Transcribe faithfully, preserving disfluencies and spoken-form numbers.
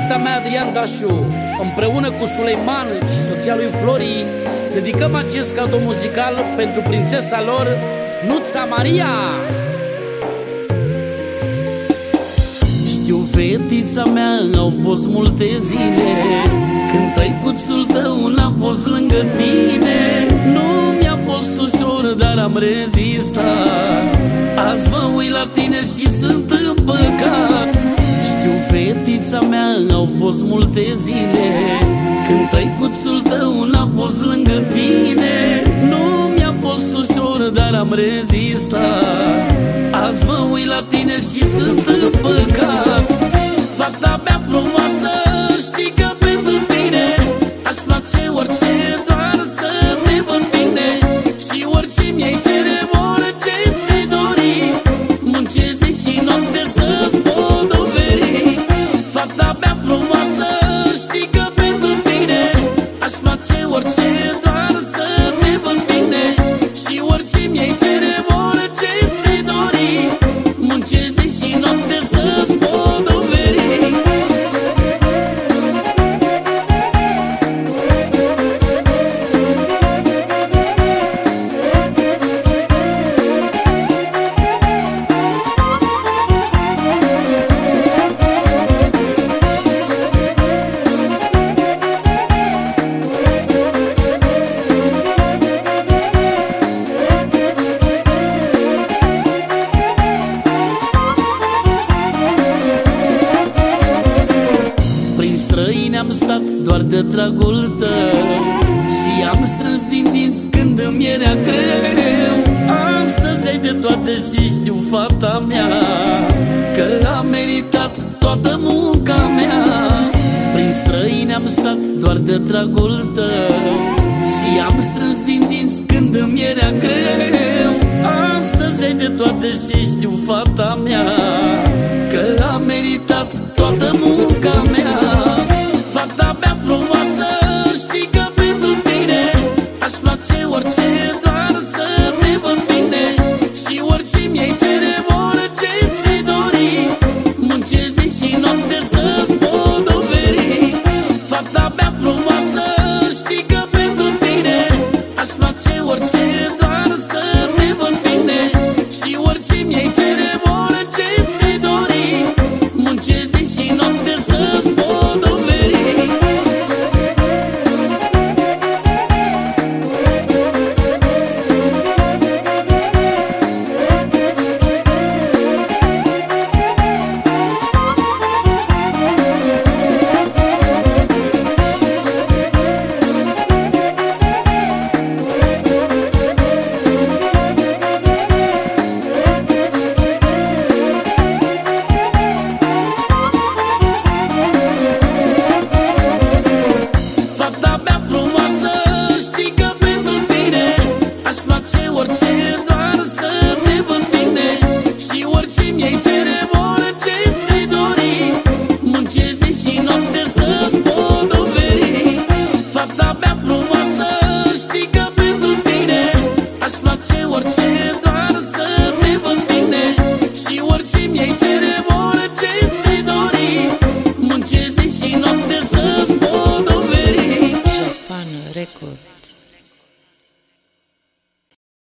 tata mea Adrian Dașu, împreună cu Suleiman și soția lui Flori, dedicăm acest cadou muzical pentru prințesa lor, Nuța Maria. Știu, fetița mea, au fost multe zile când tăicuțul tău n-a fost lângă tine. Nu mi-a fost ușor, dar am rezistat. Azi mă uit la tine și sunt împăcat. Știu, fetița mea, au fost multe zile când tăicuțul tău n-a fost lângă tine. Nu mi-a fost ușor, dar am rezistat. Azi mă uit la tine și sunt împăcat. Fata mea frumoasă, știi că pentru tine aș face orice, doar să te văd bine. Și orice mi-ai cere, orice ți-ai dori, muncesc zi și noapte să-ți pot oferi. Fata mea frumoasă, știi că pentru tine aș face orice, doar să te văd bine. Și orice mi-ai cere, orice ți-ai dori, muncesc zi și noapte să-ți pot oferi. Străini am stat doar de dragul tău și am strâns din dinți când îmi era greu. Astăzi ai de toate și știu, fata mea, că am meritat toată munca mea. Prin străini am stat doar de dragul tău și am strâns din dinți când îmi era greu. Astăzi ai de toate și știu, fata mea, că am meritat toată munca mea. Fata mea frumoasă, știi că pentru tine aș face orice, doar să te văd bine. Și orice mi-ai cere, orice ți-ai dori, muncesc zi și noapte să-ți pot oferi. Fata mea frumoasă, știi că pentru tine aș face orice, doar să te văd bine. Și orice mi-ai cere, orice ți-ai dori, muncesc zi și noapte să-ți pot oferi. Aș face orice, doar să te văd bine. Și orice mi-ai cere, orice ți-ai dori, muncesc zi și noapte să-ți pot oferi. Fata mea frumoasă, știi că pentru tine aș face orice, doar să